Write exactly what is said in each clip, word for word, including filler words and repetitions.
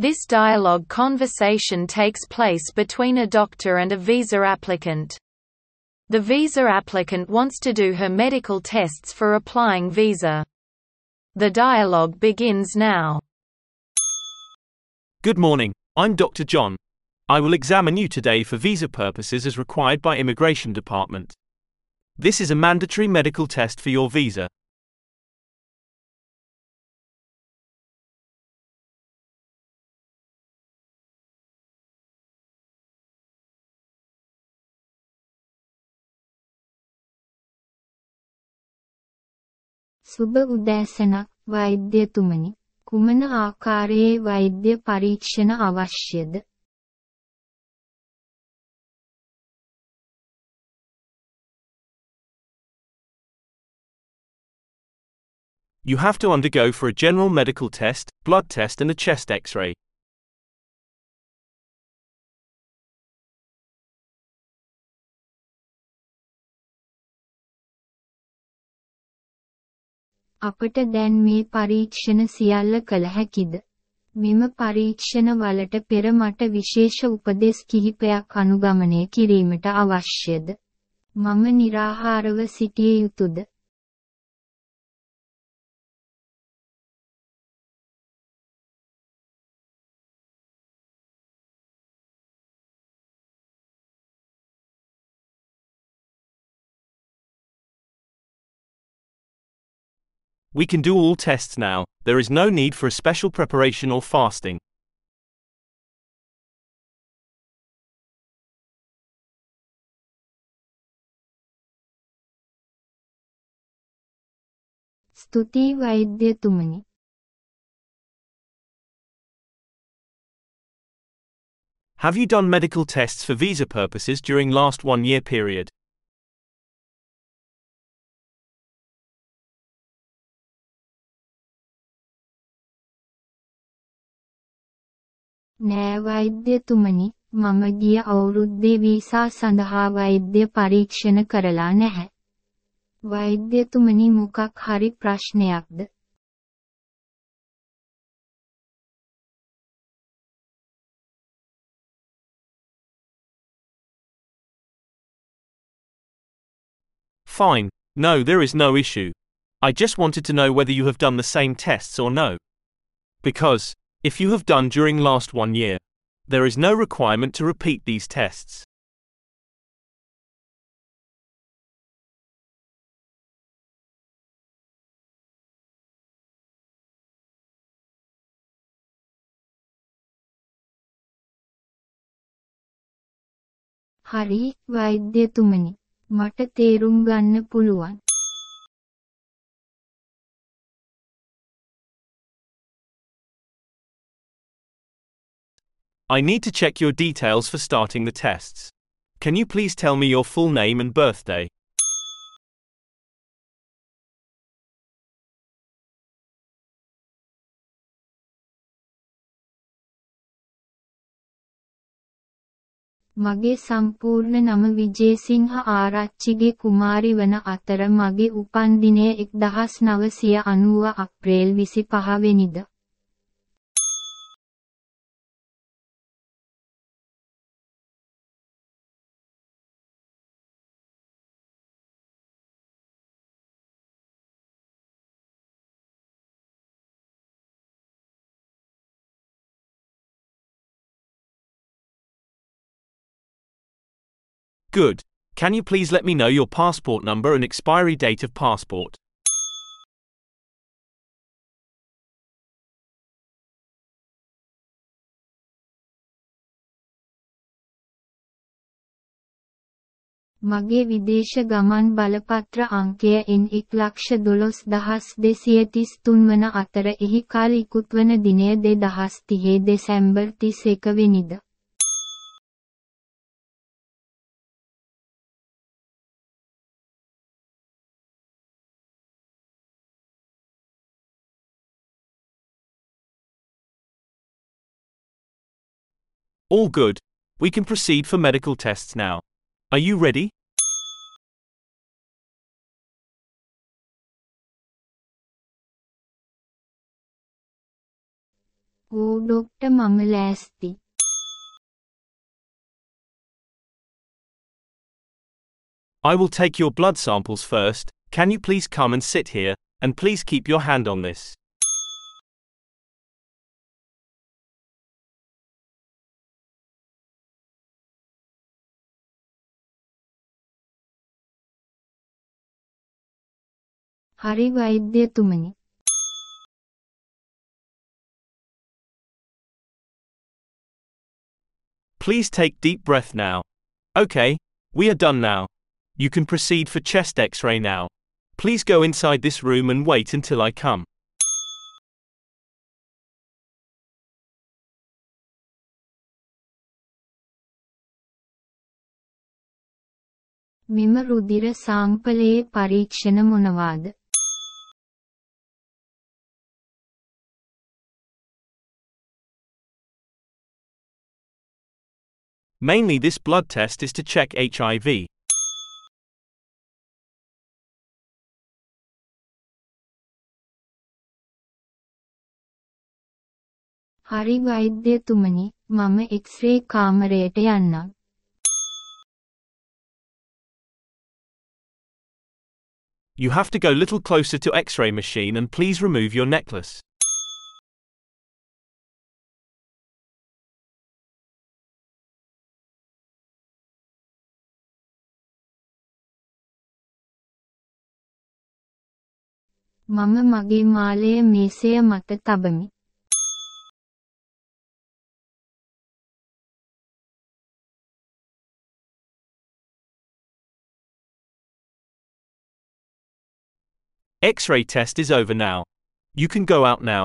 This dialogue conversation takes place between a doctor and a visa applicant. The visa applicant wants to do her medical tests for applying visa. The dialogue begins now. Good morning, I'm Doctor John. I will examine you today for visa purposes as required by Immigration Department. This is a mandatory medical test for your visa. සුබ උදෑසනක් වෛද්‍යතුමනි. කුමන ආකාරයේ වෛද්‍ය පරීක්ෂණ අවශ්‍යද? You have to undergo for a general medical test, blood test and a chest X-ray. අපට දැන් මේ පරීක්ෂණ සියල්ල කළ හැකිද? මෙම පරීක්ෂණ වලට පෙර මට විශේෂ උපදෙස් කිහිපයක් අනුගමනය කිරීමට අවශ්‍යද? මම නිරාහාරව සිටිය යුතුද? We can do all tests now. There is no need for a special preparation or fasting. ස්තුතියි වෛද්‍යතුමනි. Have you done medical tests for visa purposes during last one year period? නෑ වෛද්‍යතුමනි, මම ගිය අවුරුද්දේ වීසා සඳහා වෛද්‍ය පරීක්ෂණ කරලා නැහැ. වෛද්‍යතුමනි මොකක් හරි ප්‍රශ්නයක්ද? Fine. No, there is no issue. I just wanted to know whether you have done the same tests or no. Because, if you have done during last one year, there is no requirement to repeat these tests. හරි වෛද්‍යතුමනි, මට තේරුම් ගන්න පුළුවන්. I need to check your details for starting the tests. Can you please tell me your full name and birthday? මගේ සම්පූර්ණ නම විජේසිංහ ආරච්චිගේ කුමාරි වන අතර මගේ උපන්දිනය එක්දහස් නවසිය අනූව අප්‍රේල් විසිපහ වෙනිද. Good. Can you please let me know your passport number and expiry date of passport? මගේ විදේශ ගමන් බලපත්‍ර අංකය එන් එක් ලක්ෂ දොළොස් දහස් දෙසිය තිස් තුන් වන අතර එහි කල් ඉකුත් වන දිනය දෙදහස් තිහේ දෙසැම්බර් තිස් එක වෙනිද. All good. We can proceed for medical tests now. Are you ready? ඕ ඩොක්ටර් මම ලෑස්ති. I will take your blood samples first. Can you please come and sit here, and please keep your hand on this. හරි වෛද්‍යතුමනි. Please take deep breath now. Okay, we are done now. You can proceed for chest X-ray now. Please go inside this room and wait until I come. මෙම රුධිර සාම්පලයේ පරීක්ෂණ මොනවාද? Mainly this blood test is to check H I V. හරි වෛද්‍යතුමනි, මම X-ray කාමරයට යන්නම්. You have to go little closer to X-ray machine and please remove your necklace. මම මගේ මාලය මේසය මත තබමි. X-ray test is over now. You can go out now.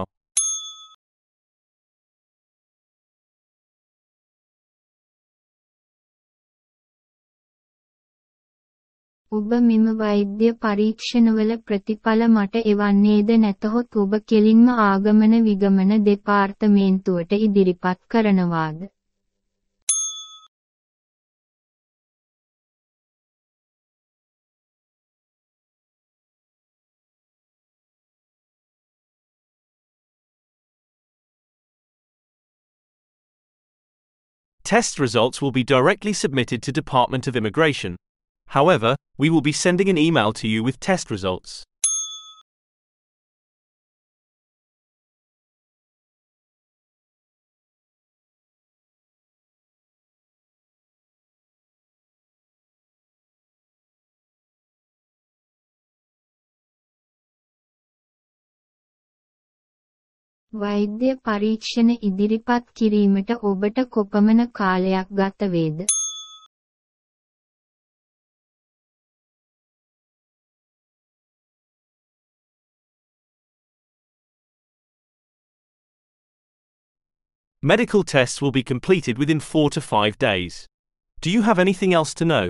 ඔබ මෙම වෛද්‍ය පරීක්ෂණවල ප්‍රතිඵල මට එවන්නේද නැතහොත් ඔබ කෙලින්ම ආගමන විගමන දෙපාර්තමේන්තුවට ඉදිරිපත් කරනවාද? Test results will be directly submitted to Department of Immigration. However, we will be sending an email to you with test results. වෛද්‍ය පරීක්ෂණ ඉදිරිපත් කිරීමට ඔබට කොපමණ කාලයක් ගත වේද? Medical tests will be completed within four to five days. Do you have anything else to know?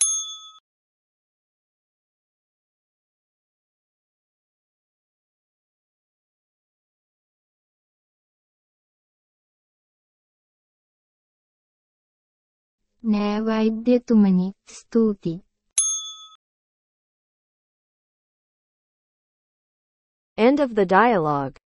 නෑ වෛද්‍යතුමනි, ස්තුතියි. End of the dialogue.